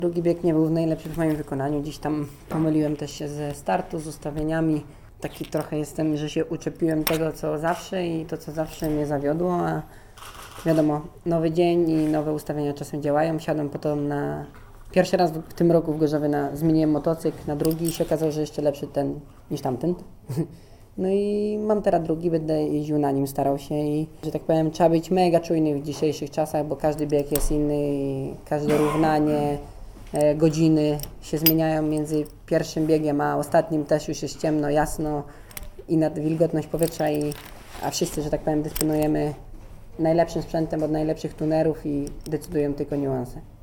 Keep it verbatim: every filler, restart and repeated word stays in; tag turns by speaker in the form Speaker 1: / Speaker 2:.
Speaker 1: Drugi bieg nie był najlepszy w moim wykonaniu. Gdzieś tam pomyliłem też się ze startu, z ustawieniami. Taki trochę jestem, że się uczepiłem tego, co zawsze i to, co zawsze mnie zawiodło, a wiadomo, nowy dzień i nowe ustawienia czasem działają. Siadłem potem na... Pierwszy raz w tym roku w Gorzowie na... zmieniłem motocykl na drugi i się okazało, że jeszcze lepszy ten niż tamten. No i mam teraz drugi, będę jeździł na nim, starał się i, że tak powiem, trzeba być mega czujny w dzisiejszych czasach, bo każdy bieg jest inny i każde równanie, e, godziny się zmieniają między pierwszym biegiem a ostatnim, też już jest ciemno, jasno i nad wilgotność powietrza, i, a wszyscy, że tak powiem, dysponujemy najlepszym sprzętem od najlepszych tunerów i decydują tylko niuanse.